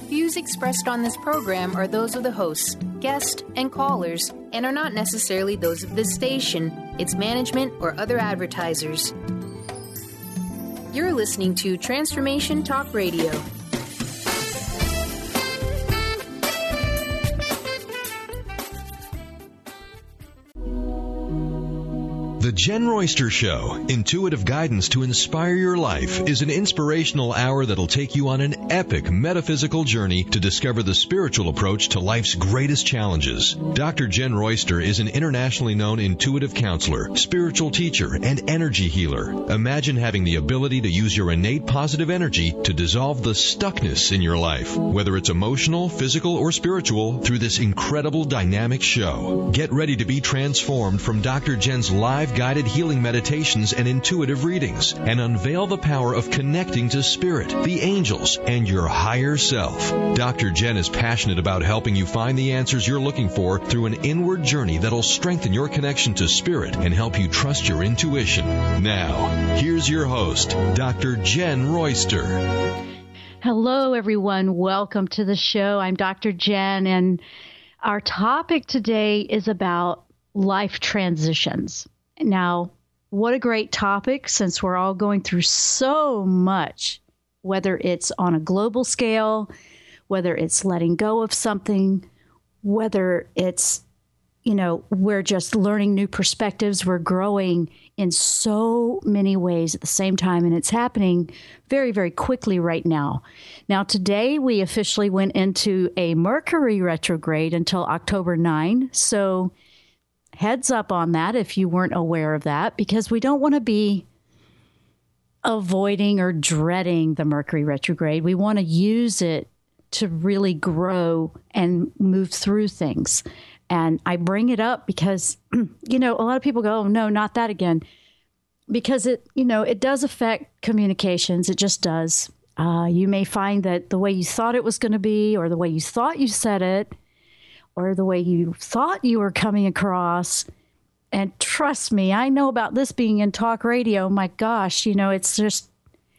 views expressed on this program are those of the hosts, guests, and callers, and are not necessarily those of this station, its management, or other advertisers. You're listening to Transformation Talk Radio. The Jen Royster Show, intuitive guidance to inspire your life, is an inspirational hour that'll take you on an epic metaphysical journey to discover the spiritual approach to life's greatest challenges. Dr. Jen Royster is an internationally known intuitive counselor, spiritual teacher, and energy healer. Imagine having the ability to use your innate positive energy to dissolve the stuckness in your life, whether it's emotional, physical, or spiritual, through this incredible dynamic show. Get ready to be transformed from Dr. Jen's live guided healing meditations and intuitive readings, and unveil the power of connecting to spirit, the angels, and your higher self. Dr. Jen is passionate about helping you find the answers you're looking for through an inward journey that'll strengthen your connection to spirit and help you trust your intuition. Now, here's your host, Dr. Jen Royster. Hello, everyone. Welcome to the show. I'm Dr. Jen, and our topic today is about life transitions. Now, what a great topic, since we're all going through so much, whether it's on a global scale, whether it's letting go of something, whether it's, we're just learning new perspectives, we're growing in so many ways at the same time, and it's happening very, very quickly right now. Now, today we officially went into a Mercury retrograde until October 9, so heads up on that if you weren't aware of that, because we don't want to be avoiding or dreading the Mercury retrograde. We want to use it to really grow and move through things. And I bring it up because, a lot of people go, oh, no, not that again. Because it does affect communications. It just does. You may find that the way you thought it was going to be, or the way you thought you said it, or the way you thought you were coming across. And trust me, I know about this being in talk radio. My gosh, it's just,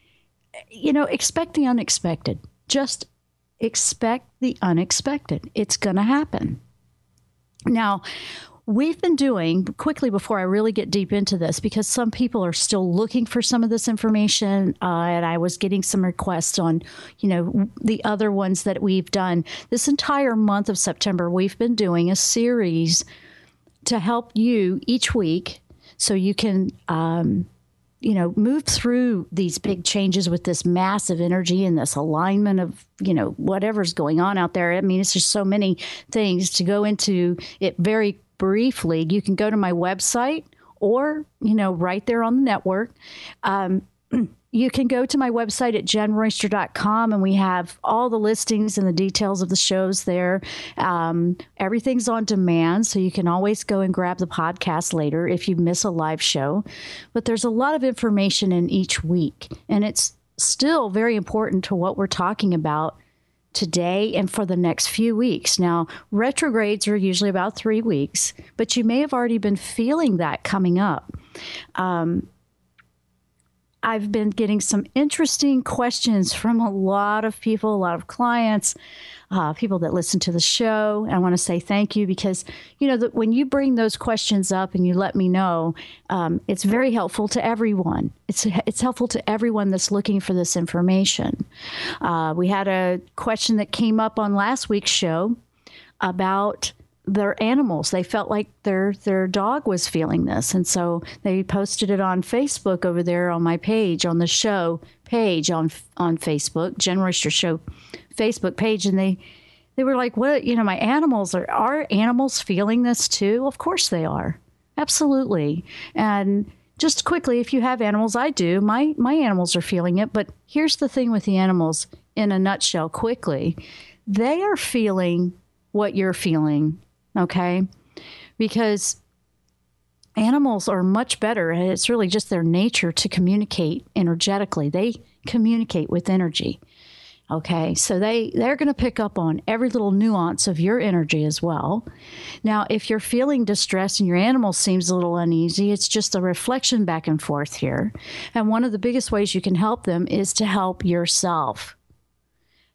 expect the unexpected. Just expect the unexpected. It's going to happen. Now, we've been doing, quickly before I really get deep into this, because some people are still looking for some of this information, and I was getting some requests on, the other ones that we've done. This entire month of September, we've been doing a series to help you each week so you can, move through these big changes with this massive energy and this alignment of, whatever's going on out there. I mean, it's just so many things to go into it very briefly. You can go to my website or, right there on the network. You can go to my website at jenroyster.com, and we have all the listings and the details of the shows there. Everything's on demand, so you can always go and grab the podcast later if you miss a live show. But there's a lot of information in each week, and it's still very important to what we're talking about today and for the next few weeks. Now, retrogrades are usually about 3 weeks, but you may have already been feeling that coming up. I've been getting some interesting questions from a lot of people, a lot of clients, people that listen to the show. I want to say thank you because, when you bring those questions up and you let me know, it's very helpful to everyone. It's helpful to everyone that's looking for this information. We had a question that came up on last week's show about their animals. They felt like their dog was feeling this. And so they posted it on Facebook over there on my page, on the show page on Facebook, Jen Royster Show Facebook page. And they were like, what, my animals, are our animals feeling this too? Of course they are. Absolutely. And just quickly, if you have animals, I do, my animals are feeling it. But here's the thing with the animals in a nutshell, quickly, they are feeling what you're feeling. Okay, because animals are much better. It's really just their nature to communicate energetically. They communicate with energy. Okay, so they're going to pick up on every little nuance of your energy as well. Now, if you're feeling distressed and your animal seems a little uneasy, it's just a reflection back and forth here. And one of the biggest ways you can help them is to help yourself.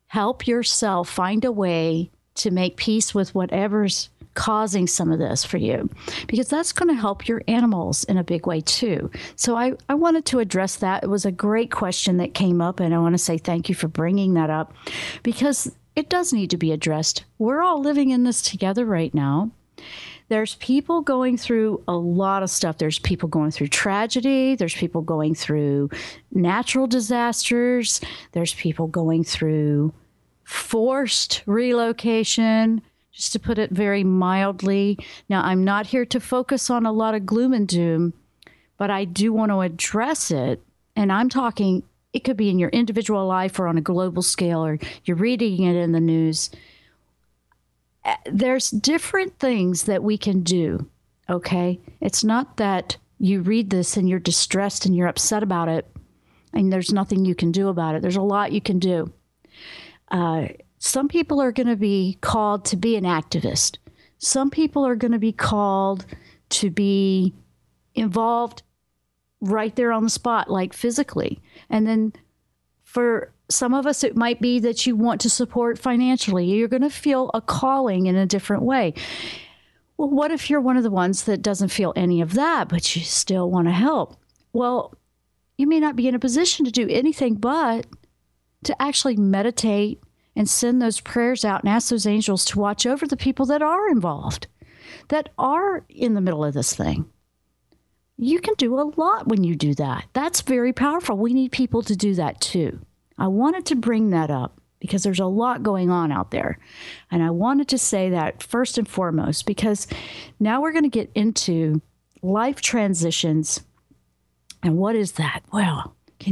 help yourself find a way to make peace with whatever's causing some of this for you, because that's going to help your animals in a big way too. So I wanted to address that. It was a great question that came up, and I want to say thank you for bringing that up, because it does need to be addressed. We're all living in this together right now. There's people going through a lot of stuff. There's people going through tragedy. There's people going through natural disasters. There's people going through forced relocation, just to put it very mildly. Now, I'm not here to focus on a lot of gloom and doom, but I do want to address it. And I'm talking, it could be in your individual life or on a global scale, or you're reading it in the news. There's different things that we can do, okay? It's not that you read this and you're distressed and you're upset about it and there's nothing you can do about it. There's a lot you can do. Some people are going to be called to be an activist. Some people are going to be called to be involved right there on the spot, like physically. And then for some of us, it might be that you want to support financially. You're going to feel a calling in a different way. Well, what if you're one of the ones that doesn't feel any of that, but you still want to help? Well, you may not be in a position to do anything but to actually meditate and send those prayers out and ask those angels to watch over the people that are involved, that are in the middle of this thing. You can do a lot when you do that. That's very powerful. We need people to do that too. I wanted to bring that up because there's a lot going on out there. And I wanted to say that first and foremost, because now we're going to get into life transitions. And what is that? Well,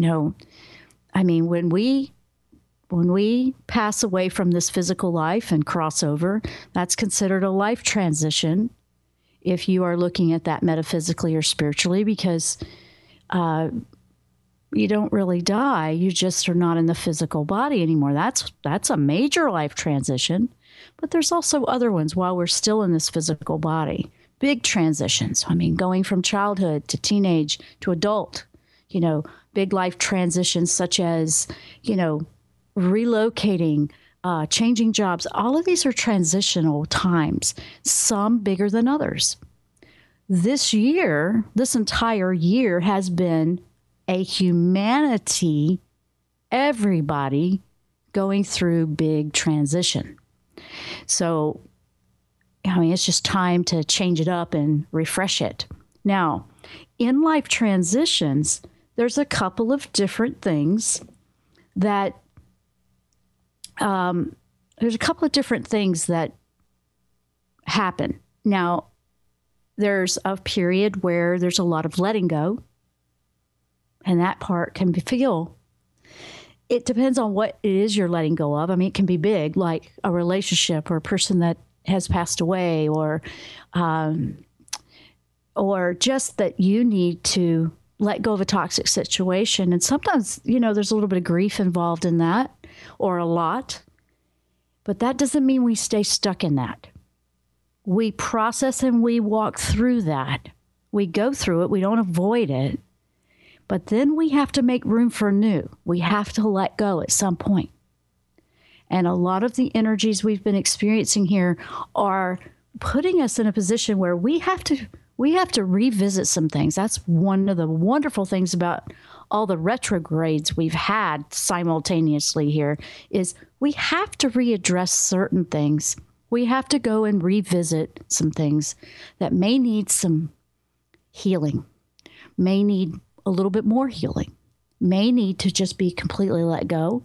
when we pass away from this physical life and cross over, that's considered a life transition if you are looking at that metaphysically or spiritually, because you don't really die. You just are not in the physical body anymore. That's a major life transition. But there's also other ones while we're still in this physical body. Big transitions. Going from childhood to teenage to adult, big life transitions such as, relocating, changing jobs. All of these are transitional times, some bigger than others. This entire year has been a humanity, everybody going through big transition. So, it's just time to change it up and refresh it. Now, in life transitions, there's a couple of different things that happen. Now, there's a period where there's a lot of letting go, and that part can feel, it depends on what it is you're letting go of. It can be big, like a relationship or a person that has passed away, or just that you need to let go of a toxic situation. And sometimes, there's a little bit of grief involved in that, or a lot, but that doesn't mean we stay stuck in that. We process and we walk through that. We go through it. We don't avoid it. But then we have to make room for new. We have to let go at some point. And a lot of the energies we've been experiencing here are putting us in a position where we have to revisit some things. That's one of the wonderful things about all the retrogrades we've had simultaneously here, is we have to readdress certain things. We have to go and revisit some things that may need some healing, may need a little bit more healing, may need to just be completely let go,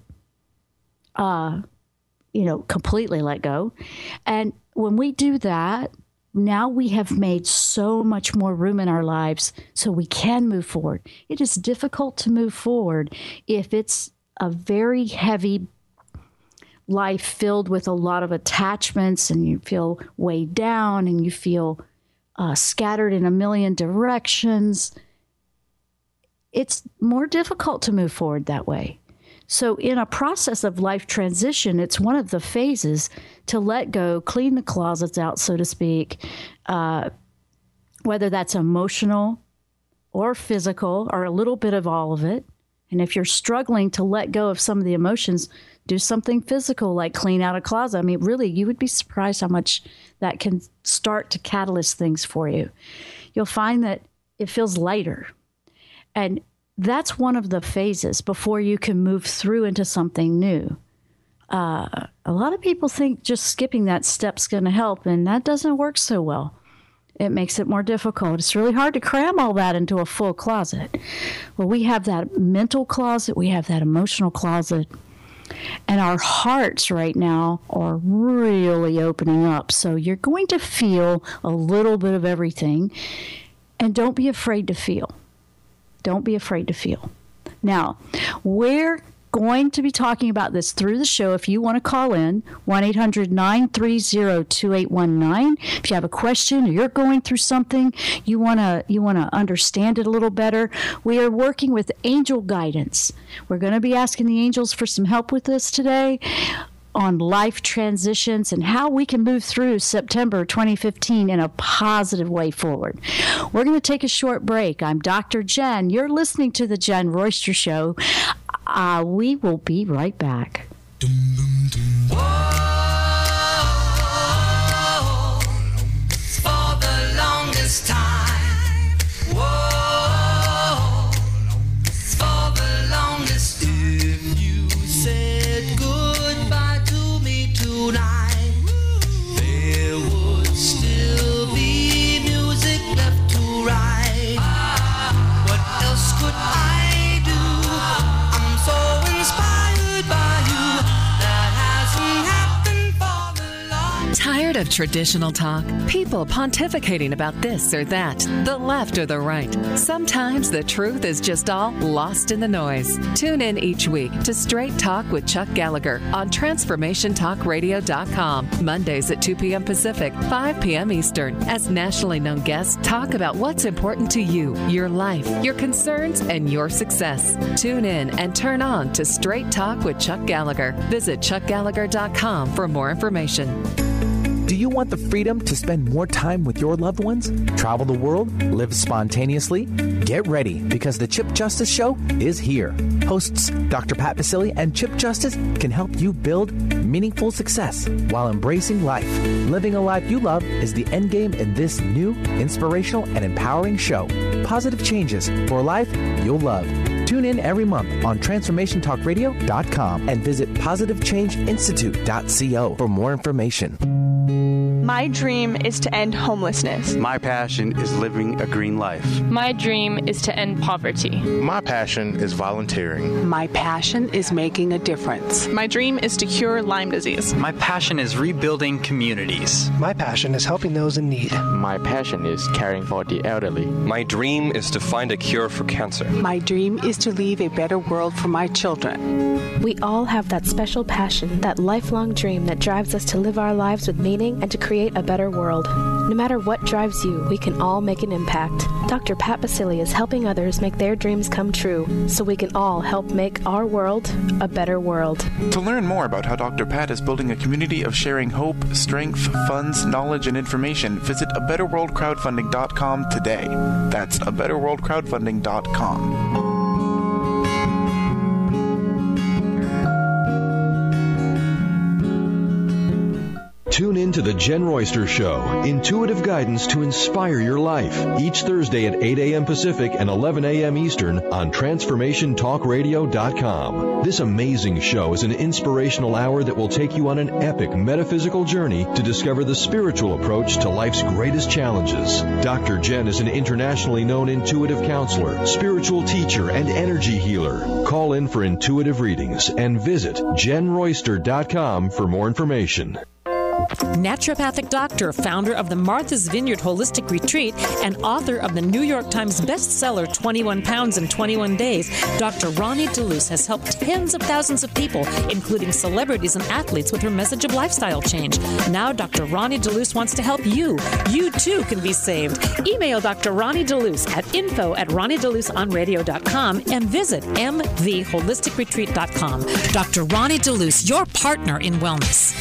completely let go. And when we do that, now we have made so much more room in our lives so we can move forward. It is difficult to move forward if it's a very heavy life filled with a lot of attachments, and you feel weighed down and you feel scattered in a million directions. It's more difficult to move forward that way. So in a process of life transition, it's one of the phases to let go, clean the closets out, so to speak, whether that's emotional or physical or a little bit of all of it. And if you're struggling to let go of some of the emotions, Do something physical like clean out a closet. I mean, really, you would be surprised how much that can start to catalyst things for you. You'll find that it feels lighter. And that's one of the phases before you can move through into something new. A lot of people think just skipping that step's going to help, and that doesn't work so well. It makes it more difficult. It's really hard to cram all that into a full closet. Well, we have that mental closet. We have that emotional closet. And our hearts right now are really opening up. So you're going to feel a little bit of everything. And don't be afraid to feel. Don't be afraid to feel. Now, we're going to be talking about this through the show. If you want to call in, 1-800-930-2819. If you have a question or you're going through something, you want to understand it a little better, we are working with angel guidance. We're going to be asking the angels for some help with this today on life transitions and how we can move through September 2015 in a positive way forward. We're going to take a short break. I'm Dr. Jen. You're listening to The Jen Royster Show. We will be right back. Whoa, for the longest time. Whoa, for the longest. If you said goodbye to me tonight, there would still be music left to write. What else could I do? I'm so inspired by you. That hasn't happened for the long. Tired of traditional talk? People pontificating about this or that, the left or the right. Sometimes the truth is just all lost in the noise. Tune in each week to Straight Talk with Chuck Gallagher on TransformationTalkRadio.com. Mondays at 2 p.m. Pacific, 5 p.m. Eastern, as nationally known guests talk about what's important to you, your life, your concerns, and your success. Tune in and turn on to Straight Talk with Chuck Gallagher. Visit ChuckGallagher.com for more information. Do you want the freedom to spend more time with your loved ones? Travel the world? Live spontaneously? Get ready, because the Chip Justice Show is here. Hosts Dr. Pat Basile and Chip Justice can help you build meaningful success while embracing life. Living a life you love is the end game in this new, inspirational, and empowering show. Positive changes for life you'll love. Tune in every month on TransformationTalkRadio.com and visit PositiveChangeInstitute.co for more information. My dream is to end homelessness. My passion is living a green life. My dream is to end poverty. My passion is volunteering. My passion is making a difference. My dream is to cure Lyme disease. My passion is rebuilding communities. My passion is helping those in need. My passion is caring for the elderly. My dream is to find a cure for cancer. My dream is to leave a better world for my children. We all have that special passion, that lifelong dream that drives us to live our lives with meaning and to create a better world. No matter what drives you, we can all make an impact. Dr. Pat Basile is helping others make their dreams come true, so we can all help make our world a better world. To learn more about how Dr. Pat is building a community of sharing hope, strength, funds, knowledge, and information, visit abetterworldcrowdfunding.com today. That's abetterworldcrowdfunding.com. Tune in to The Jen Royster Show, intuitive guidance to inspire your life, each Thursday at 8 a.m. Pacific and 11 a.m. Eastern on TransformationTalkRadio.com. This amazing show is an inspirational hour that will take you on an epic metaphysical journey to discover the spiritual approach to life's greatest challenges. Dr. Jen is an internationally known intuitive counselor, spiritual teacher, and energy healer. Call in for intuitive readings and visit JenRoyster.com for more information. Naturopathic doctor, founder of the Martha's Vineyard Holistic Retreat, and author of the New York Times bestseller 21 Pounds in 21 Days, Dr. Ronnie DeLuce has helped tens of thousands of people, including celebrities and athletes, with her message of lifestyle change. Now Dr. Ronnie DeLuce wants to help you. You too can be saved. Email Dr. Ronnie DeLuce at info@RonnieDeLuceOnRadio.com and visit mtheholisticretreat.com. Dr. Ronnie DeLuce, your partner in wellness.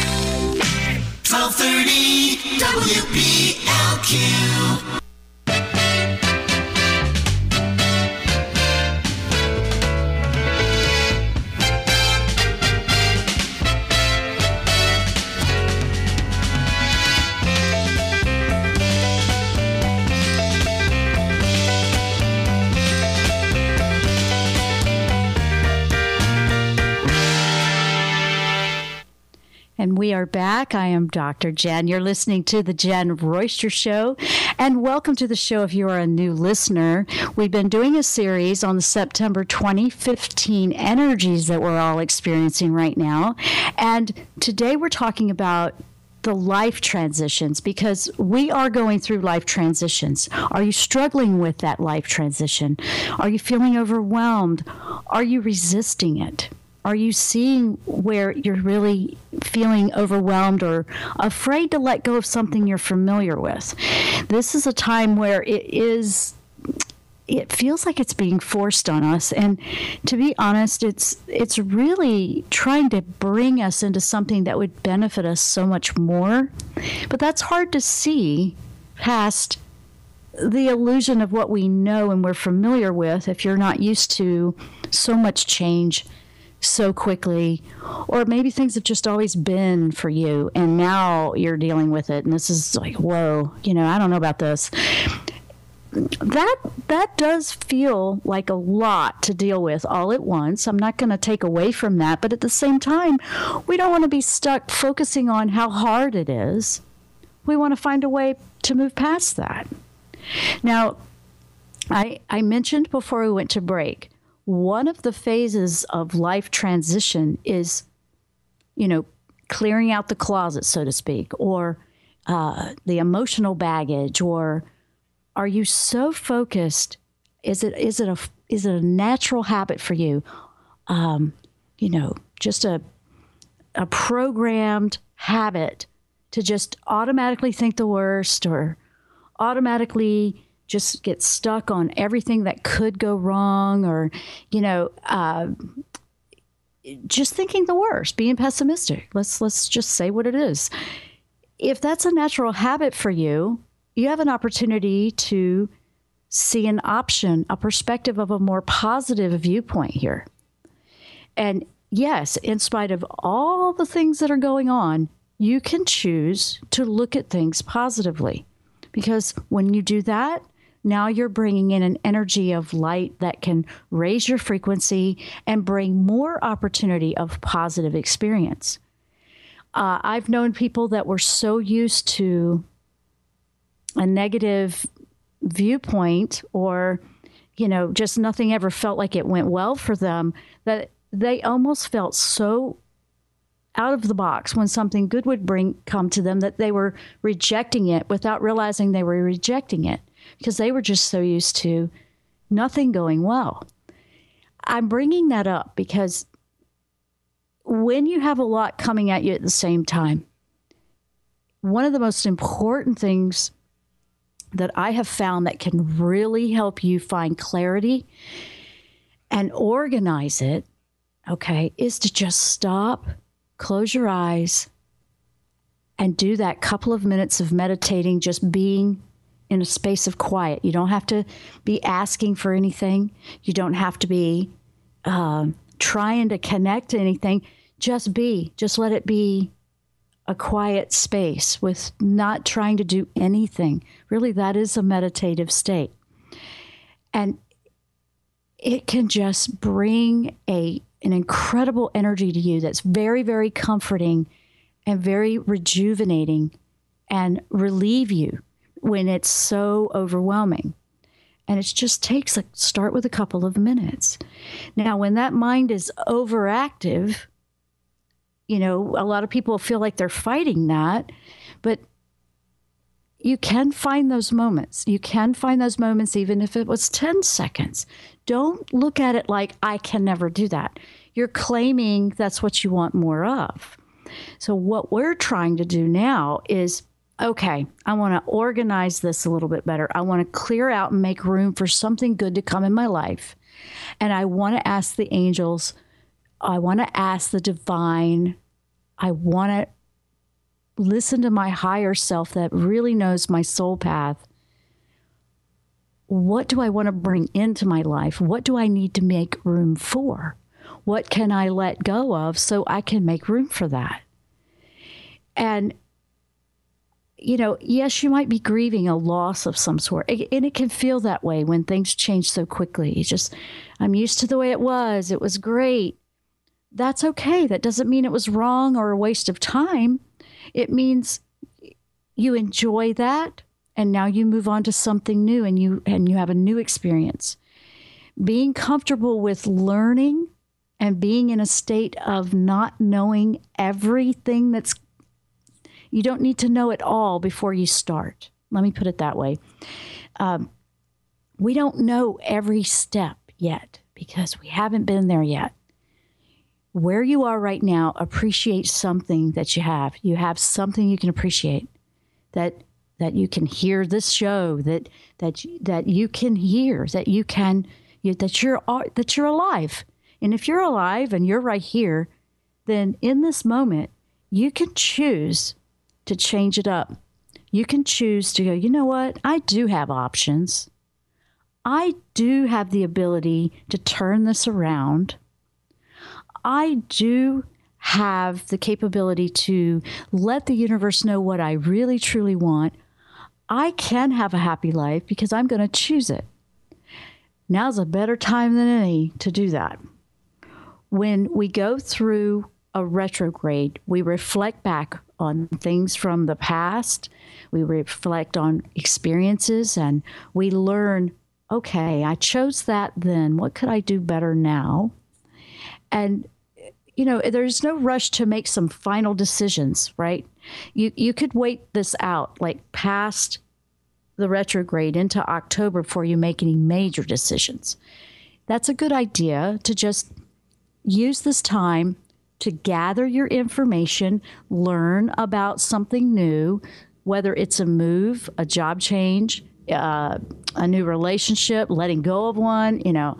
1230 WPLQ. And we are back. I am Dr. Jen. You're listening to The Jen Royster Show. And welcome to the show if you are a new listener. We've been doing a series on the September 2015 energies that we're all experiencing right now. And today we're talking about the life transitions, because we are going through life transitions. Are you struggling with that life transition? Are you feeling overwhelmed? Are you resisting it? Are you seeing where you're really feeling overwhelmed or afraid to let go of something you're familiar with? This is a time where it feels like it's being forced on us. And to be honest, it's really trying to bring us into something that would benefit us so much more. But that's hard to see past the illusion of what we know and we're familiar with if you're not used to so much change so quickly, or maybe things have just always been for you and now you're dealing with it and this is like, whoa, I don't know about this. That does feel like a lot to deal with all at once. I'm not going to take away from that, but at the same time, we don't want to be stuck focusing on how hard it is. We want to find a way to move past that. Now, I mentioned before we went to break, one of the phases of life transition is, clearing out the closet, so to speak, or the emotional baggage, or are you so focused? Is it a natural habit for you? Just a programmed habit to just automatically think the worst, or automatically just get stuck on everything that could go wrong, or, just thinking the worst, being pessimistic. Let's just say what it is. If that's a natural habit for you, you have an opportunity to see an option, a perspective of a more positive viewpoint here. And yes, in spite of all the things that are going on, you can choose to look at things positively. Because when you do that, now you're bringing in an energy of light that can raise your frequency and bring more opportunity of positive experience. I've known people that were so used to a negative viewpoint, or, just nothing ever felt like it went well for them, that they almost felt so out of the box when something good would come to them that they were rejecting it without realizing they were rejecting it, because they were just so used to nothing going well. I'm bringing that up because when you have a lot coming at you at the same time, one of the most important things that I have found that can really help you find clarity and organize it, is to just stop, close your eyes, and do that couple of minutes of meditating, just being in a space of quiet. You don't have to be asking for anything. You don't have to be trying to connect to anything. Just be. Just let it be a quiet space with not trying to do anything. Really, that is a meditative state. And it can just bring an incredible energy to you that's very, very comforting and very rejuvenating, and relieve you when it's so overwhelming. And it just takes start with a couple of minutes. Now, when that mind is overactive, a lot of people feel like they're fighting that, but you can find those moments. You can find those moments even if it was 10 seconds. Don't look at it like, I can never do that. You're claiming that's what you want more of. So what we're trying to do now is, okay, I want to organize this a little bit better. I want to clear out and make room for something good to come in my life. And I want to ask the angels, I want to ask the divine, I want to listen to my higher self that really knows my soul path. What do I want to bring into my life? What do I need to make room for? What can I let go of so I can make room for that? And, yes, you might be grieving a loss of some sort. And it can feel that way when things change so quickly. I'm used to the way it was. It was great. that's okay. That doesn't mean it was wrong or a waste of time. It means you enjoy that, and now you move on to something new, and you have a new experience. Being comfortable with learning and being in a state of not knowing everything you don't need to know it all before you start. Let me put it that way. We don't know every step yet because we haven't been there yet. Where you are right now, appreciate something that you have. You have something you can appreciate, that you can hear this show, that you can hear, that you're alive. And if you're alive and you're right here, then in this moment, you can choose to change it up. You can choose to go, you know what? I do have options. I do have the ability to turn this around. I do have the capability to let the universe know what I really, truly want. I can have a happy life because I'm going to choose it. Now's a better time than any to do that. When we go through a retrograde, we reflect back on things from the past. We reflect on experiences, and we learn, okay, I chose that then. What could I do better now? And, there's no rush to make some final decisions, right? You could wait this out, like past the retrograde into October before you make any major decisions. That's a good idea to just use this time to gather your information, learn about something new, whether it's a move, a job change, a new relationship, letting go of one.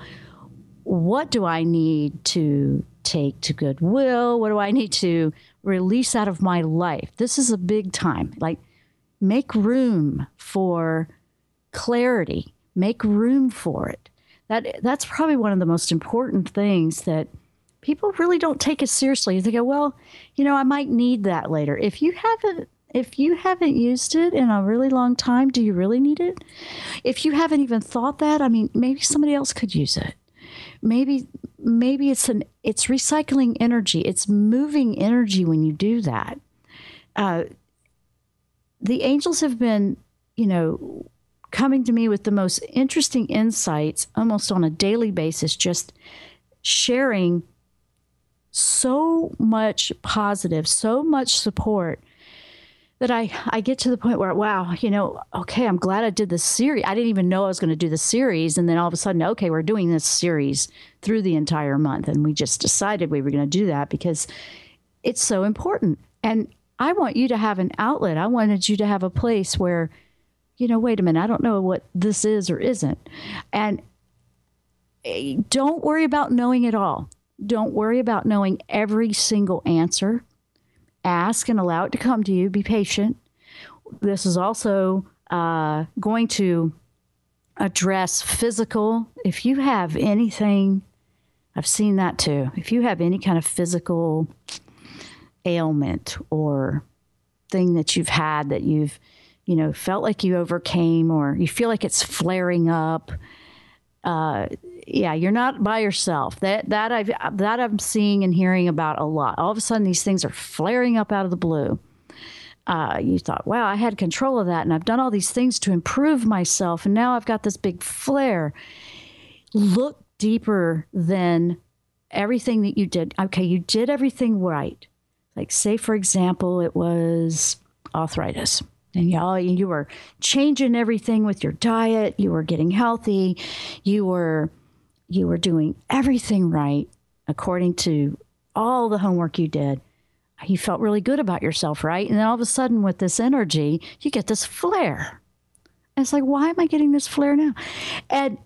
What do I need to take to Goodwill? What do I need to release out of my life? This is a big time. Like, make room for clarity. Make room for it. That's probably one of the most important things that people really don't take as seriously. They go, well, I might need that later. If you haven't used it in a really long time, do you really need it? If you haven't even thought that, maybe somebody else could use it. Maybe it's recycling energy. It's moving energy when you do that. The angels have been, coming to me with the most interesting insights almost on a daily basis, just sharing so much positive, so much support that I get to the point where, wow, okay, I'm glad I did this series. I didn't even know I was going to do the series. And then all of a sudden, okay, we're doing this series through the entire month. And we just decided we were going to do that because it's so important. And I want you to have an outlet. I wanted you to have a place where, wait a minute, I don't know what this is or isn't. And don't worry about knowing it all. Don't worry about knowing every single answer. Ask and allow it to come to you. Be patient. This is also going to address physical. If you have anything, I've seen that too. If you have any kind of physical ailment or thing that you've had that you've, felt like you overcame, or you feel like it's flaring up, you're not by yourself. That I'm seeing and hearing about a lot. All of a sudden, these things are flaring up out of the blue. You thought, wow, I had control of that, and I've done all these things to improve myself, and now I've got this big flare. Look deeper than everything that you did. Okay, you did everything right. Like, say, for example, it was arthritis. And you were changing everything with your diet. You were getting healthy. You were doing everything right according to all the homework you did. You felt really good about yourself, right? And then all of a sudden with this energy, you get this flare. And it's like, why am I getting this flare now? And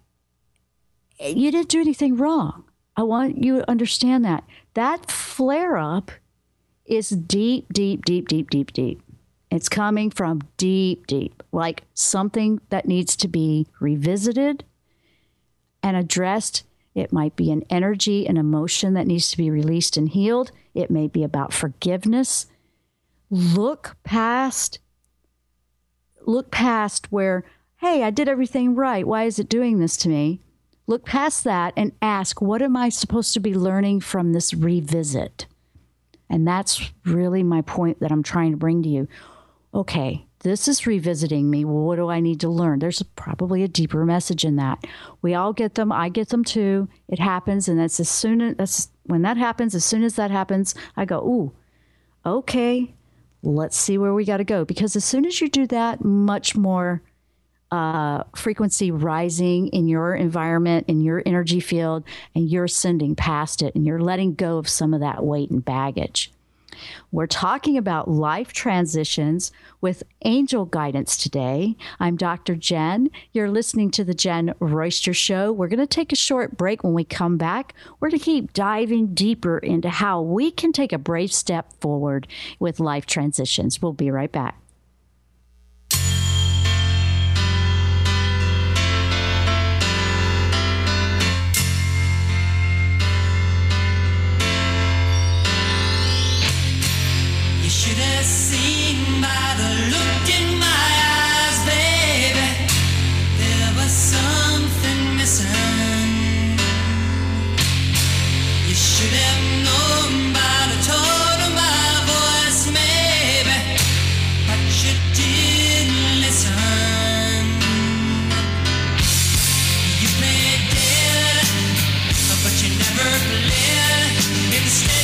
you didn't do anything wrong. I want you to understand that. That flare up is deep, deep, deep, deep, deep, deep. It's coming from deep, deep, like something that needs to be revisited and addressed. It might be an energy, an emotion that needs to be released and healed. It may be about forgiveness. Look past where, hey, I did everything right. Why is it doing this to me? look past that and ask, what am I supposed to be learning from this revisit? And that's really my point that I'm trying to bring to you. Okay, this is revisiting me. Well, what do I need to learn? There's probably a deeper message in that. We all get them. I get them too. It happens. And when that happens, as soon as that happens, I go, ooh, okay, let's see where we got to go. Because as soon as you do that, much more frequency rising in your environment, in your energy field, and you're sending past it and you're letting go of some of that weight and baggage. We're talking about life transitions with angel guidance today. I'm Dr. Jen. You're listening to the Jen Royster Show. We're going to take a short break. When we come back, we're going to keep diving deeper into how we can take a brave step forward with life transitions. We'll be right back. Should have seen by the look in my eyes, baby, there was something missing. You should have known by the tone of my voice, maybe, but you didn't listen. You played dead, but you never played. Instead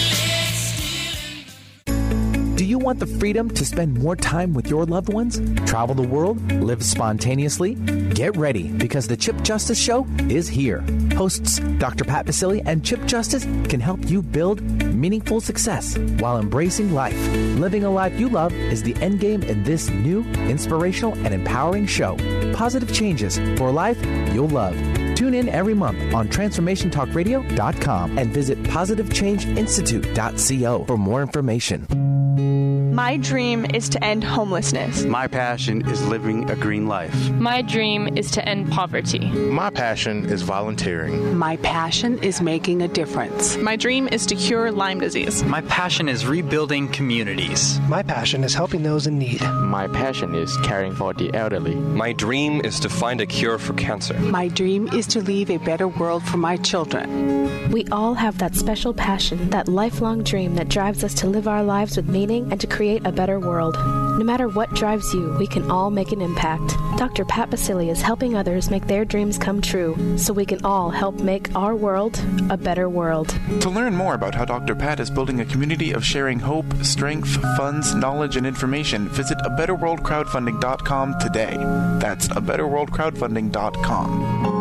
Do you want the freedom to spend more time with your loved ones? Travel the world? Live spontaneously? Get ready, because the Chip Justice Show is here. Hosts Dr. Pat Basili and Chip Justice can help you build meaningful success while embracing life. Living a life you love is the end game in this new, inspirational, and empowering show. Positive changes for a life you'll love. Tune in every month on TransformationTalkRadio.com and visit PositiveChangeInstitute.co for more information. My dream is to end homelessness. My passion is living a green life. My dream is to end poverty. My passion is volunteering. My passion is making a difference. My dream is to cure Lyme disease. My passion is rebuilding communities. My passion is helping those in need. My passion is caring for the elderly. My dream is to find a cure for cancer. My dream is to leave a better world for my children. We all have that special passion, that lifelong dream that drives us to live our lives with meaning and to create a better world. No matter what drives you, we can all make an impact. Dr. Pat Basili is helping others make their dreams come true, so we can all help make our world a better world. To learn more about how Dr. Pat is building a community of sharing hope, strength, funds, knowledge, and information, visit abetterworldcrowdfunding.com today. That's abetterworldcrowdfunding.com.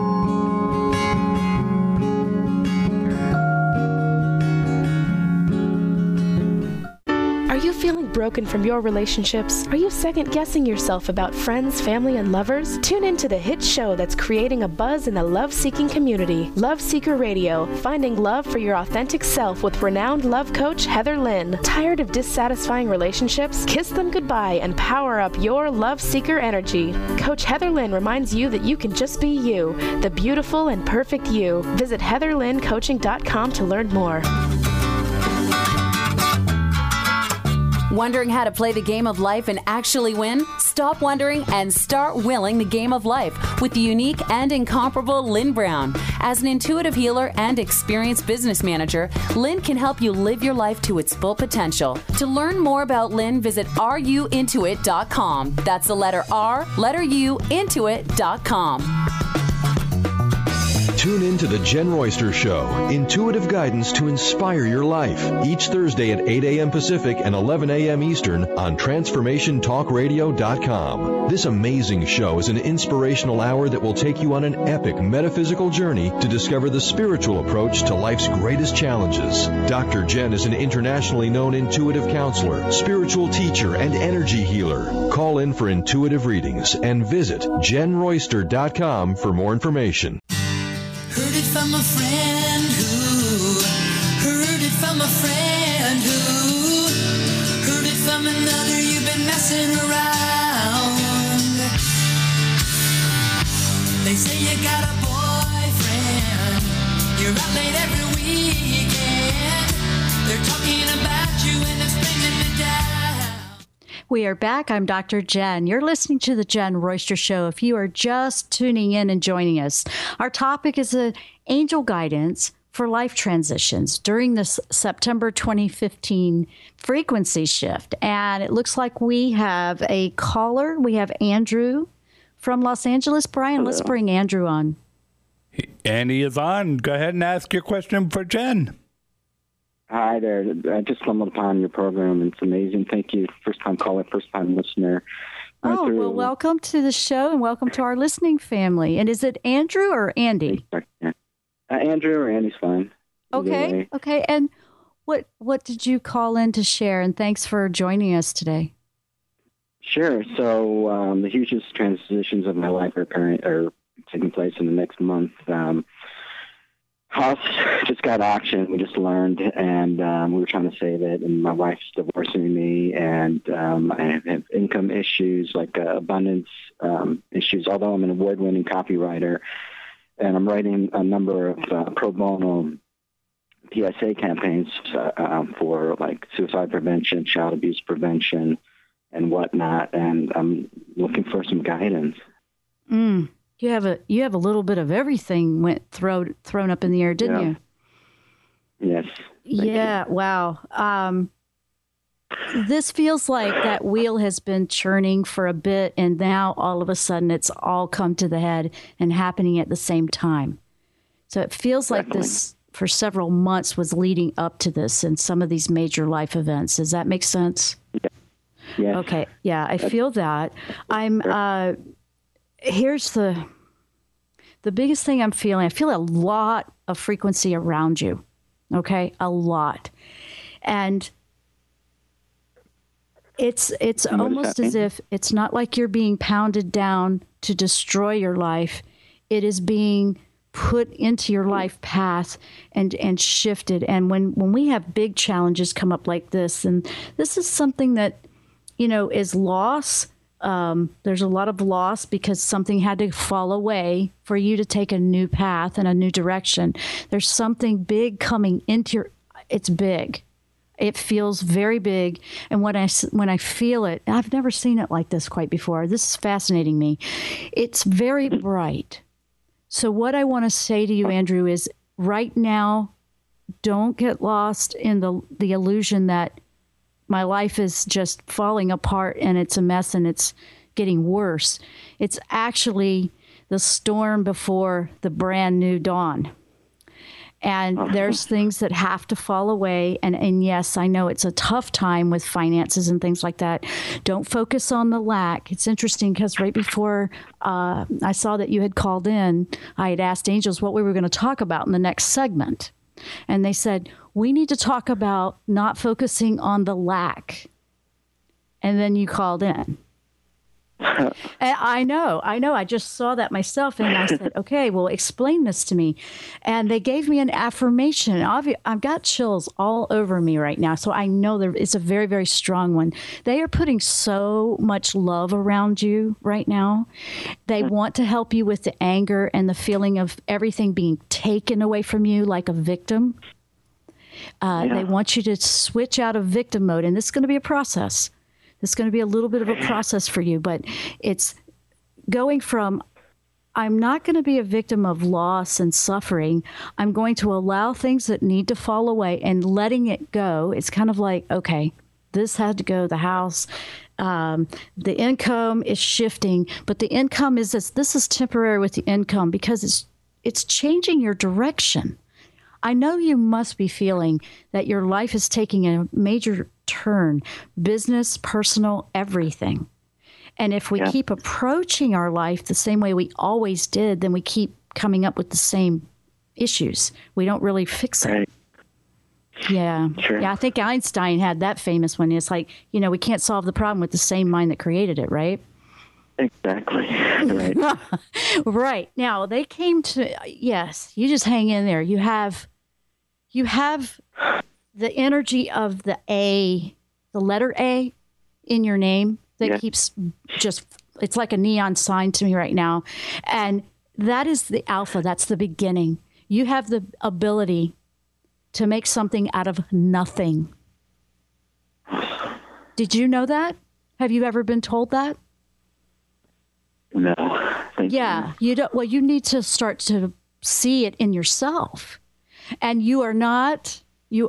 Are you feeling broken from your relationships? Are you second-guessing yourself about friends, family, and lovers? Tune in to the hit show that's creating a buzz in the love-seeking community, Love Seeker Radio, finding love for your authentic self with renowned love coach Heather Lynn. Tired of dissatisfying relationships? Kiss them goodbye and power up your love seeker energy. Coach Heather Lynn reminds you that you can just be you, the beautiful and perfect you. Visit heatherlynncoaching.com to learn more. Wondering how to play the game of life and actually win? Stop wondering and start willing the game of life with the unique and incomparable Lynn Brown. As an intuitive healer and experienced business manager, Lynn can help you live your life to its full potential. To learn more about Lynn, visit ruintuit.com. That's the letter R, letter U, intuit.com. Tune in to the Jen Royster Show, intuitive guidance to inspire your life, each Thursday at 8 a.m. Pacific and 11 a.m. Eastern on TransformationTalkRadio.com. This amazing show is an inspirational hour that will take you on an epic metaphysical journey to discover the spiritual approach to life's greatest challenges. Dr. Jen is an internationally known intuitive counselor, spiritual teacher, and energy healer. Call in for intuitive readings and visit JenRoyster.com for more information. Heard it from a friend who heard it from a friend who heard it from another. You've been messing around. They say you got a boyfriend, you're out late every weekend. They're talking about you and it's bringing me down. We are back. I'm Dr. Jen. You're listening to The Jen Royster Show. If you are just tuning in and joining us, our topic is angel guidance for life transitions during this September 2015 frequency shift. And it looks like we have a caller. We have Andrew from Los Angeles. Brian, Hello. Let's bring Andrew on. Andy is on. Go ahead and ask your question for Jen. Hi there. I just stumbled upon your program. It's amazing. Thank you. First-time caller, first-time listener. Oh, well, welcome to the show and welcome to our listening family. And is it Andrew or Andy? Andrew or Andy's fine. Okay. Okay. And what did you call in to share? And thanks for joining us today. Sure. So the hugest transitions of my life are taking place in the next month. House just got auctioned. We just learned, and we were trying to save it. And my wife's divorcing me, and I have income issues, like abundance issues. Although I'm an award-winning copywriter, and I'm writing a number of pro bono PSA campaigns for like suicide prevention, child abuse prevention, and whatnot. And I'm looking for some guidance. You have a little bit of everything went thrown up in the air, didn't you? Yes. Yeah. Wow. This feels like that wheel has been churning for a bit, and now all of a sudden it's all come to the head and happening at the same time. So it feels like this for several months was leading up to this and some of these major life events. Does that make sense? Yeah. Okay. Yeah, I feel that. Here's the biggest thing I'm feeling. I feel a lot of frequency around you. Okay? A lot. And it's almost as if it's not like you're being pounded down to destroy your life. It is being put into your life path and shifted. And when we have big challenges come up like this, and this is something that, is loss. There's a lot of loss because something had to fall away for you to take a new path and a new direction. There's something big coming into it's big. It feels very big. And when I feel it, I've never seen it like this quite before. This is fascinating me. It's very bright. So what I want to say to you, Andrew, is right now, don't get lost in the illusion that my life is just falling apart and it's a mess and it's getting worse. It's actually the storm before the brand new dawn. And there's things that have to fall away. And yes, I know it's a tough time with finances and things like that. Don't focus on the lack. It's interesting because right before I saw that you had called in, I had asked Angels what we were going to talk about in the next segment. And they said, we need to talk about not focusing on the lack. And then you called in. And I know. I just saw that myself. And I said, okay, well, explain this to me. And they gave me an affirmation. I've got chills all over me right now. So I know it's a very, very strong one. They are putting so much love around you right now. They want to help you with the anger and the feeling of everything being taken away from you like a victim. They want you to switch out of victim mode. And this is going to be a process. It's going to be a little bit of a process for you, but it's going from, I'm not going to be a victim of loss and suffering. I'm going to allow things that need to fall away and letting it go. It's kind of like, okay, this had to go, the house, the income is shifting, but the income is this is temporary with the income because it's changing your direction. I know you must be feeling that your life is taking a major turn, business, personal, everything. And if we keep approaching our life the same way we always did, then we keep coming up with the same issues. We don't really fix it. Right. Yeah. Sure. Yeah, I think Einstein had that famous one. It's like, we can't solve the problem with the same mind that created it, right? Exactly. Right. Right. Now, they came to, yes, you just hang in there. You have the energy of the letter A in your name that keeps it's like a neon sign to me right now. And that is the alpha. That's the beginning. You have the ability to make something out of nothing. Did you know that? Have you ever been told that? No. Yeah, you don't. Well, you need to start to see it in yourself. And you are not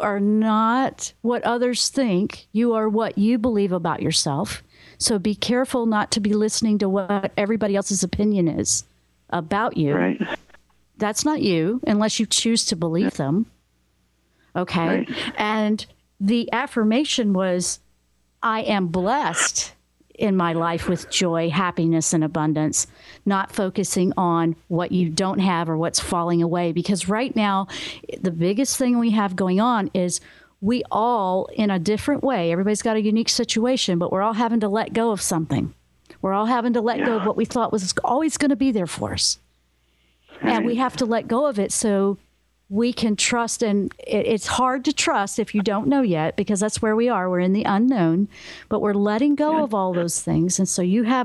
what others think. You are what you believe about yourself. So be careful not to be listening to what everybody else's opinion is about you. Right. That's not you unless you choose to believe them. Okay. Right. And the affirmation was, I am blessed in my life with joy, happiness, and abundance, not focusing on what you don't have or what's falling away. Because right now, the biggest thing we have going on is we all, in a different way, everybody's got a unique situation, but we're all having to let go of something. We're all having to let go of what we thought was always going to be there for us. Right. And we have to let go of it so we can trust. And it's hard to trust if you don't know yet, because that's where we are. We're in the unknown, but we're letting go of all those things. And so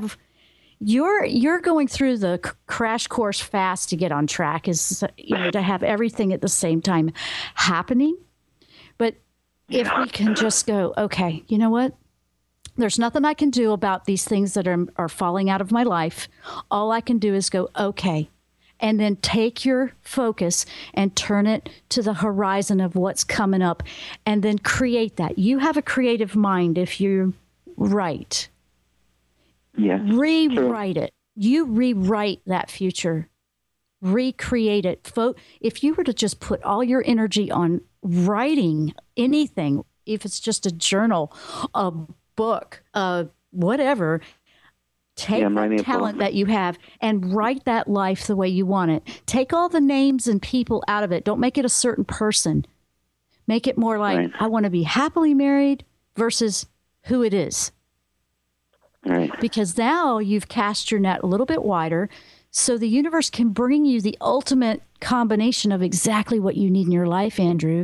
you're going through the crash course fast to get on track, is, to have everything at the same time happening. But if we can just go, okay, you know what? There's nothing I can do about these things that are falling out of my life. All I can do is go, okay. And then take your focus and turn it to the horizon of what's coming up, and then create that. You have a creative mind if you write. Yes. Rewrite it. You rewrite that future. Recreate it. If you were to just put all your energy on writing anything, if it's just a journal, a book, whatever, take the talent that you have and write that life the way you want it. Take all the names and people out of it. Don't make it a certain person. Make it more like, I want to be happily married versus who it is. Right. Because now you've cast your net a little bit wider, so the universe can bring you the ultimate combination of exactly what you need in your life, Andrew.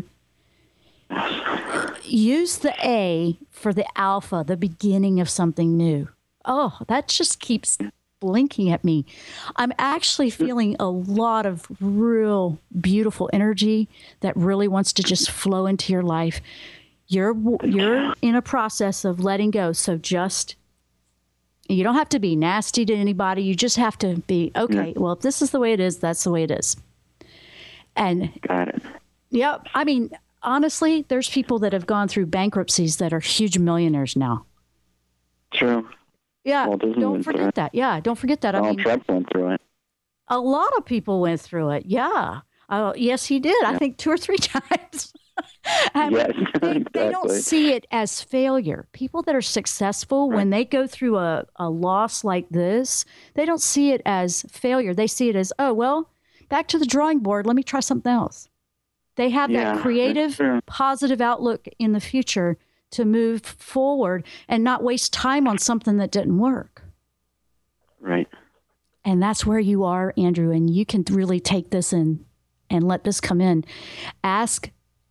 Use the A for the alpha, the beginning of something new. Oh, that just keeps blinking at me. I'm actually feeling a lot of real beautiful energy that really wants to just flow into your life. You're in a process of letting go. So you don't have to be nasty to anybody. You just have to be, okay, well, if this is the way it is, that's the way it is. And got it. Yep. I mean, honestly, there's people that have gone through bankruptcies that are huge millionaires now. True. Yeah, don't forget that. Yeah, don't forget that. Trump went through it. A lot of people went through it. Yeah. Yes, he did. Yeah. I think 2 or 3 times. They don't see it as failure. People that are successful, when they go through a loss like this, they don't see it as failure. They see it as, oh, well, back to the drawing board. Let me try something else. They have that creative, positive outlook in the future to move forward and not waste time on something that didn't work. Right. And that's where you are, Andrew, and you can really take this in and let this come in. Ask,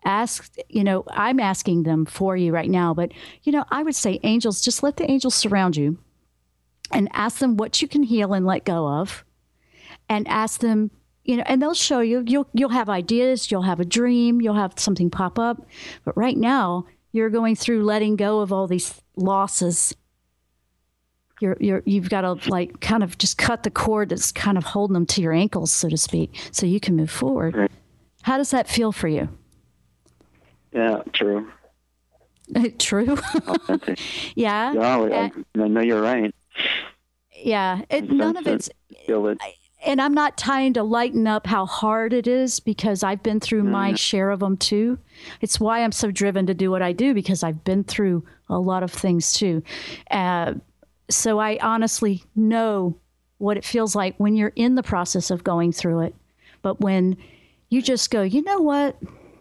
I'm asking them for you right now, but, I would say angels, just let the angels surround you and ask them what you can heal and let go of, and ask them, and they'll show you. You'll have ideas, you'll have a dream, you'll have something pop up. But right now, you're going through letting go of all these losses. You've got to kind of just cut the cord that's kind of holding them to your ankles, so to speak, so you can move forward. Right. How does that feel for you? Yeah, true. True? Yeah. No, I know you're right. Yeah. None of it's... And I'm not trying to lighten up how hard it is, because I've been through my share of them too. It's why I'm so driven to do what I do, because I've been through a lot of things too. So I honestly know what it feels like when you're in the process of going through it. But when you just go, you know what?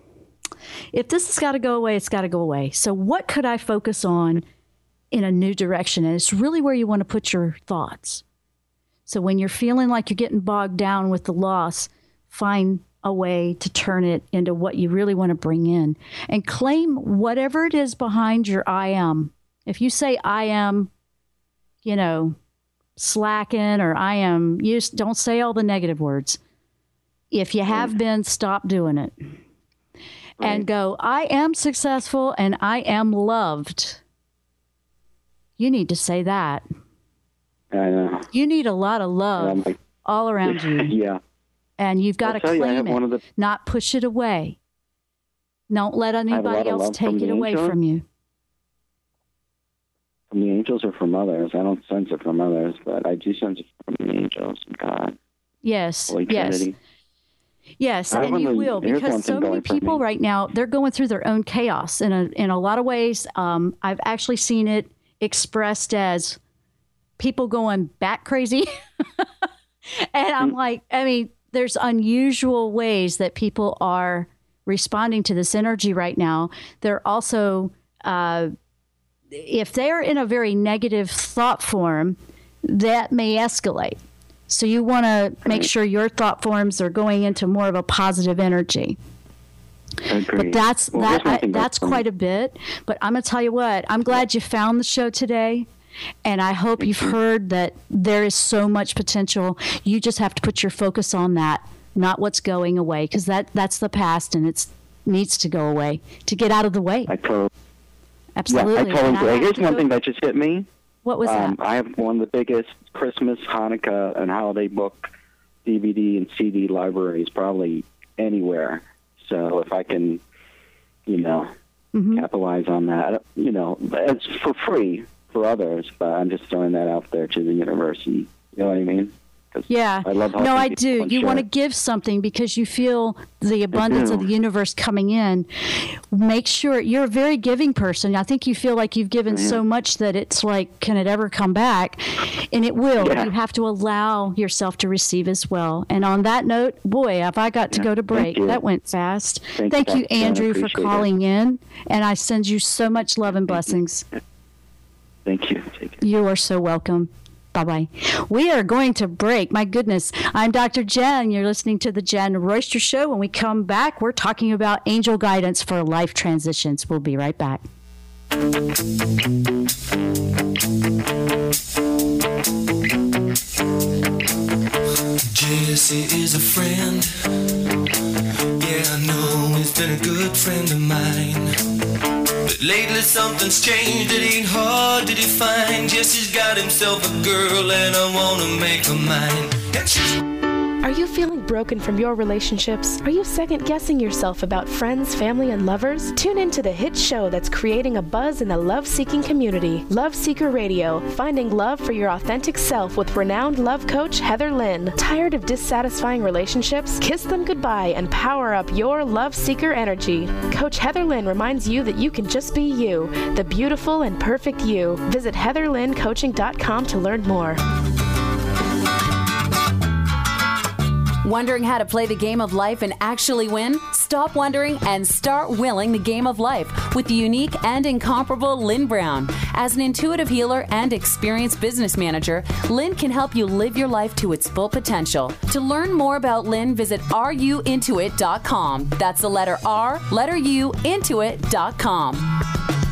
If this has got to go away, it's got to go away. So what could I focus on in a new direction? And it's really where you want to put your thoughts. So when you're feeling like you're getting bogged down with the loss, find a way to turn it into what you really want to bring in, and claim whatever it is behind your I am. If you say I am, slacking, or I am, don't say all the negative words. If you have been, stop doing it. And go, I am successful and I am loved. You need to say that. I know. You need a lot of love all around you. Yeah. And you've got to claim it, not push it away. Don't let anybody else take it away from you. From the angels or from others? I don't sense it from others, but I do sense it from the angels and God. Yes. Holy yes. Trinity. Yes, and you will, because so many people right now, they're going through their own chaos in a lot of ways. I've actually seen it expressed as people going bat crazy. And I'm like, I mean, there's unusual ways that people are responding to this energy right now. They're also, if they're in a very negative thought form, that may escalate. So you want to make sure your thought forms are going into more of a positive energy. But that's quite a bit. But I'm going to tell you what, I'm glad you found the show today. And I hope you've heard that there is so much potential. You just have to put your focus on that, not what's going away, because that's the past and it needs to go away, to get out of the way. Absolutely. Yeah, I totally agree. Here's one thing that just hit me. What was that? I have one of the biggest Christmas, Hanukkah, and holiday book DVD and CD libraries probably anywhere. So if I can, capitalize on that, it's for free for others, but I'm just throwing that out there to the universe. And, you know what I mean? Yeah. I love I do. You want to give something because you feel the abundance of the universe coming in. Make sure you're a very giving person. I think you feel like you've given so much that it's like, can it ever come back? And it will. Yeah. You have to allow yourself to receive as well. And on that note, boy, have I got to go to break. That went fast. Thank you, Andrew, for calling in. And I send you so much love and blessings. Thank you. You are so welcome. Bye-bye. We are going to break. My goodness. I'm Dr. Jen. You're listening to The Jen Royster Show. When we come back, we're talking about angel guidance for life transitions. We'll be right back. Jesse is a friend. Yeah, I know he's been a good friend of mine. But lately something's changed, it ain't hard to define. Jesse's got himself a girl and I wanna make her mine. Are you feeling broken from your relationships? Are you second-guessing yourself about friends, family, and lovers? Tune into the hit show that's creating a buzz in the love-seeking community, Love Seeker Radio, finding love for your authentic self with renowned love coach Heather Lynn. Tired of dissatisfying relationships? Kiss them goodbye and power up your love seeker energy. Coach Heather Lynn reminds you that you can just be you, the beautiful and perfect you. Visit heatherlynncoaching.com to learn more. Wondering how to play the game of life and actually win? Stop wondering and start willing the game of life with the unique and incomparable Lynn Brown. As an intuitive healer and experienced business manager, Lynn can help you live your life to its full potential. To learn more about Lynn, visit ruintuit.com. That's the letter R, letter U, intuit.com.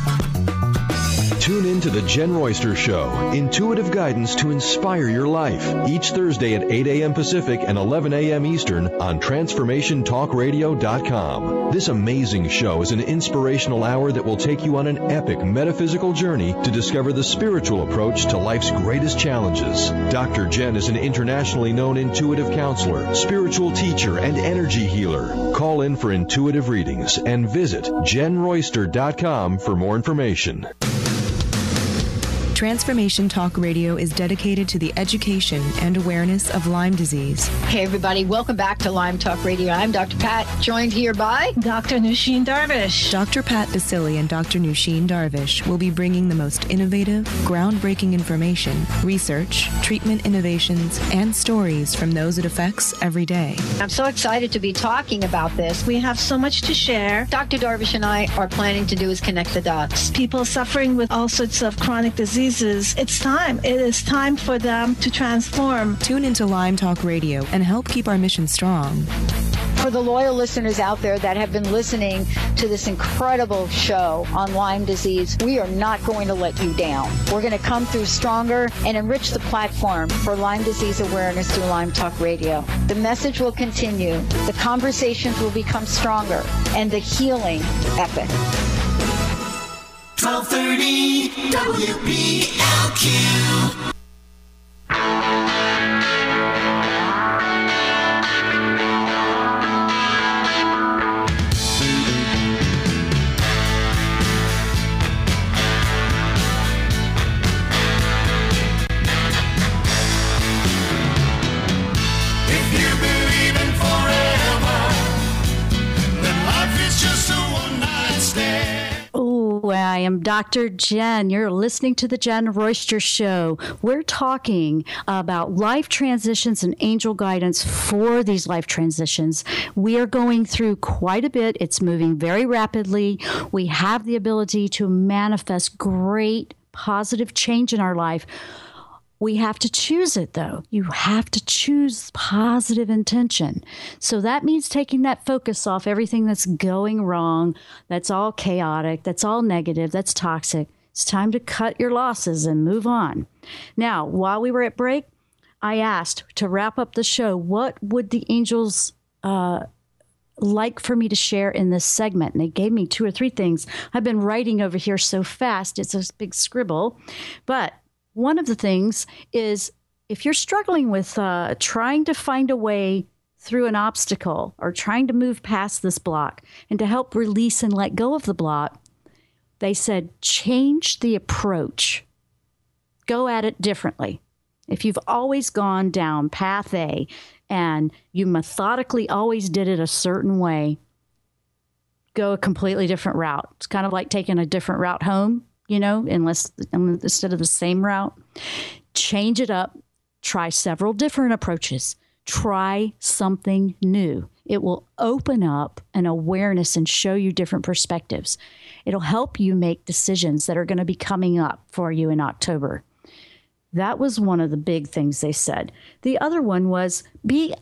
Tune in to The Jen Royster Show, intuitive guidance to inspire your life. Each Thursday at 8 a.m. Pacific and 11 a.m. Eastern on TransformationTalkRadio.com. This amazing show is an inspirational hour that will take you on an epic metaphysical journey to discover the spiritual approach to life's greatest challenges. Dr. Jen is an internationally known intuitive counselor, spiritual teacher, and energy healer. Call in for intuitive readings and visit JenRoyster.com for more information. Transformation Talk Radio is dedicated to the education and awareness of Lyme disease. Hey, everybody. Welcome back to Lyme Talk Radio. I'm Dr. Pat, joined here by Dr. Nusheen Darvish. Dr. Pat Basili and Dr. Nusheen Darvish will be bringing the most innovative, groundbreaking information, research, treatment innovations, and stories from those it affects every day. I'm so excited to be talking about this. We have so much to share. Dr. Darvish and I are planning to do is connect the dots. People suffering with all sorts of chronic diseases. It's time. It is time for them to transform. Tune into Lyme Talk Radio and help keep our mission strong. For the loyal listeners out there that have been listening to this incredible show on Lyme disease, we are not going to let you down. We're going to come through stronger and enrich the platform for Lyme disease awareness through Lyme Talk Radio. The message will continue, the conversations will become stronger, and the healing epic. 1230 WBLQ. I am Dr. Jen. You're listening to the Jen Royster Show. We're talking about life transitions and angel guidance for these life transitions. We are going through quite a bit. It's moving very rapidly. We have the ability to manifest great positive change in our life. We have to choose it, though. You have to choose positive intention. So that means taking that focus off everything that's going wrong, that's all chaotic, that's all negative, that's toxic. It's time to cut your losses and move on. Now, while we were at break, I asked to wrap up the show, what would the angels like for me to share in this segment? And they gave me 2 or 3 things. I've been writing over here so fast, it's a big scribble. But one of the things is if you're struggling with trying to find a way through an obstacle or trying to move past this block and to help release and let go of the block, they said, change the approach. Go at it differently. If you've always gone down path A and you methodically always did it a certain way, go a completely different route. It's kind of like taking a different route home. Instead of the same route, change it up, try several different approaches, try something new. It will open up an awareness and show you different perspectives. It'll help you make decisions that are going to be coming up for you in October. That was one of the big things they said. The other one was be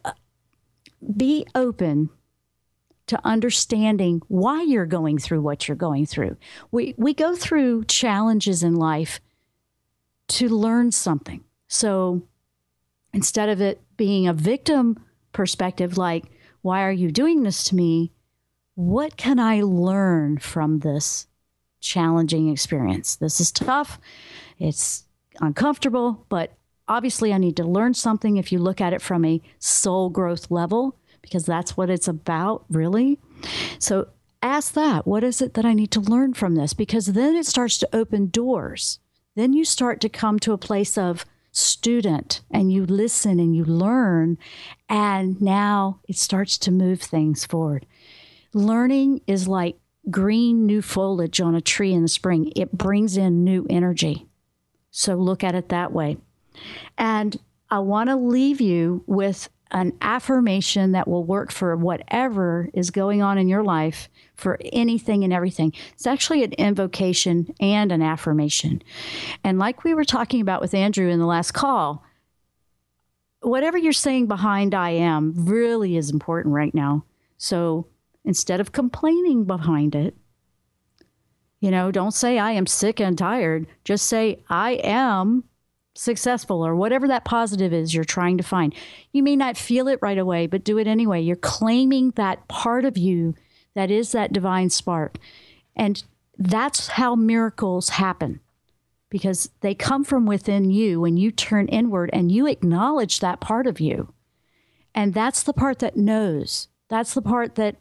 open to understanding why you're going through what you're going through. We go through challenges in life to learn something. So instead of it being a victim perspective, like, why are you doing this to me? What can I learn from this challenging experience? This is tough. It's uncomfortable, but obviously I need to learn something if you look at it from a soul growth level, because that's what it's about, really. So ask that. What is it that I need to learn from this? Because then it starts to open doors. Then you start to come to a place of student and you listen and you learn. And now it starts to move things forward. Learning is like green new foliage on a tree in the spring. It brings in new energy. So look at it that way. And I want to leave you with an affirmation that will work for whatever is going on in your life, for anything and everything. It's actually an invocation and an affirmation. And like we were talking about with Andrew in the last call, whatever you're saying behind I am really is important right now. So instead of complaining behind it, don't say I am sick and tired. Just say I am successful, or whatever that positive is you're trying to find. You may not feel it right away, but do it anyway. You're claiming that part of you that is that divine spark. And that's how miracles happen, because they come from within you when you turn inward and you acknowledge that part of you. And that's the part that knows. That's the part that,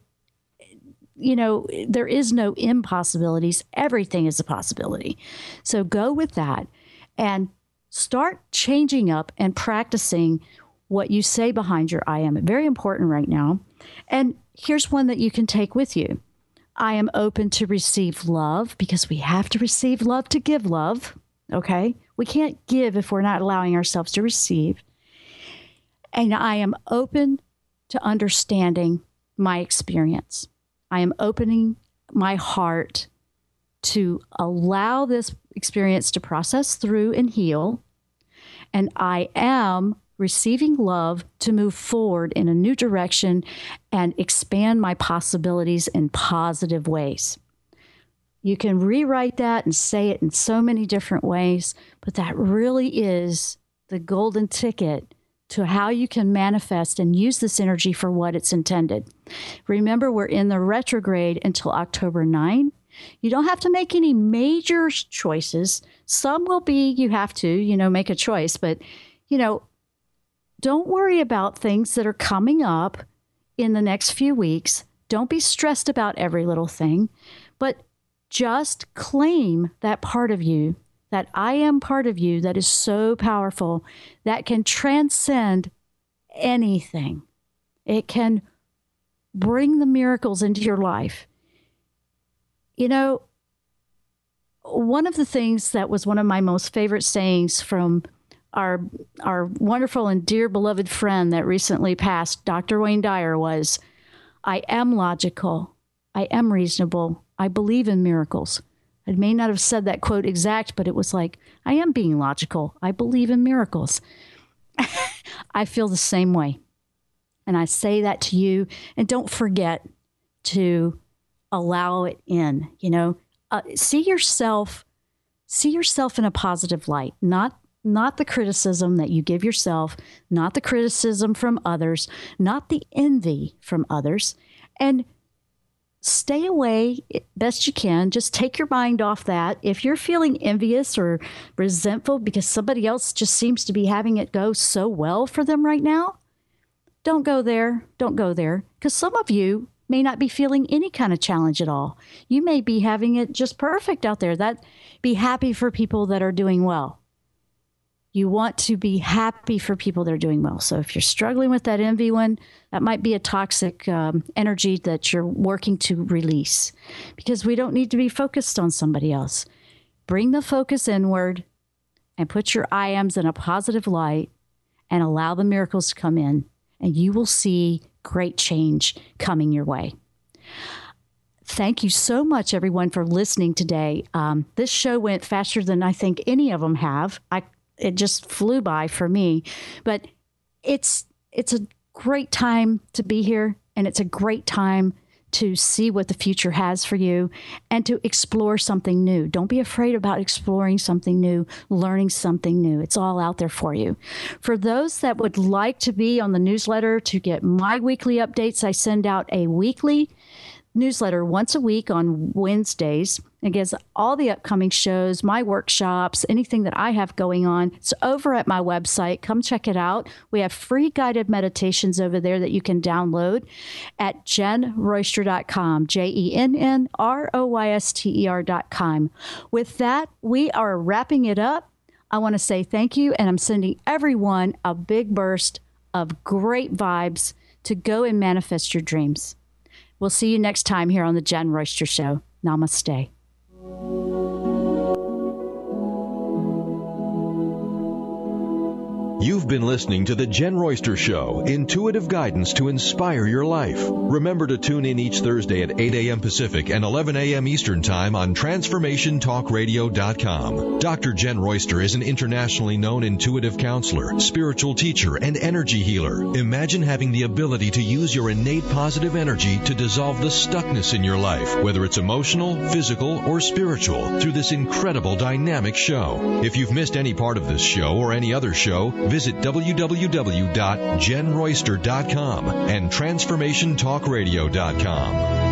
there is no impossibilities. Everything is a possibility. So go with that and start changing up and practicing what you say behind your I am. Very important right now. And here's one that you can take with you. I am open to receive love, because we have to receive love to give love. Okay? We can't give if we're not allowing ourselves to receive. And I am open to understanding my experience. I am opening my heart to allow this experience to process through and heal. And I am receiving love to move forward in a new direction and expand my possibilities in positive ways. You can rewrite that and say it in so many different ways, but that really is the golden ticket to how you can manifest and use this energy for what it's intended. Remember, we're in the retrograde until October 9. You don't have to make any major choices. Some will be you have to, make a choice. But, don't worry about things that are coming up in the next few weeks. Don't be stressed about every little thing, but just claim that part of you, that I am part of you that is so powerful, that can transcend anything. It can bring the miracles into your life. One of the things that was one of my most favorite sayings from our wonderful and dear beloved friend that recently passed, Dr. Wayne Dyer, was, I am logical. I am reasonable. I believe in miracles. I may not have said that quote exact, but it was like, I am being logical. I believe in miracles. I feel the same way. And I say that to you. And don't forget to allow it in, see yourself in a positive light, not the criticism that you give yourself, not the criticism from others, not the envy from others, and stay away best you can. Just take your mind off that. If you're feeling envious or resentful because somebody else just seems to be having it go so well for them right now, don't go there. Don't go there. Because some of you may not be feeling any kind of challenge at all. You may be having it just perfect out there. Be happy for people that are doing well. You want to be happy for people that are doing well. So if you're struggling with that envy one, that might be a toxic energy that you're working to release, because we don't need to be focused on somebody else. Bring the focus inward and put your I ams in a positive light and allow the miracles to come in, and you will see great change coming your way. Thank you so much, everyone, for listening today. This show went faster than I think any of them have. It just flew by for me. But it's a great time to be here, and it's a great time to see what the future has for you and to explore something new. Don't be afraid about exploring something new, learning something new. It's all out there for you. For those that would like to be on the newsletter to get my weekly updates, I send out a weekly newsletter once a week on Wednesdays. It gives all the upcoming shows, my workshops, anything that I have going on. It's over at my website. Come check it out. We have free guided meditations over there that you can download at JennRoyster.com, JennRoyster.com. With that, we are wrapping it up. I want to say thank you, and I'm sending everyone a big burst of great vibes to go and manifest your dreams. We'll see you next time here on The Jenn Royster Show. Namaste. You've been listening to The Jenn Royster Show, intuitive guidance to inspire your life. Remember to tune in each Thursday at 8 a.m. Pacific and 11 a.m. Eastern Time on TransformationTalkRadio.com. Dr. Jenn Royster is an internationally known intuitive counselor, spiritual teacher, and energy healer. Imagine having the ability to use your innate positive energy to dissolve the stuckness in your life, whether it's emotional, physical, or spiritual, through this incredible dynamic show. If you've missed any part of this show or any other show, visit www.JennRoyster.com and TransformationTalkRadio.com.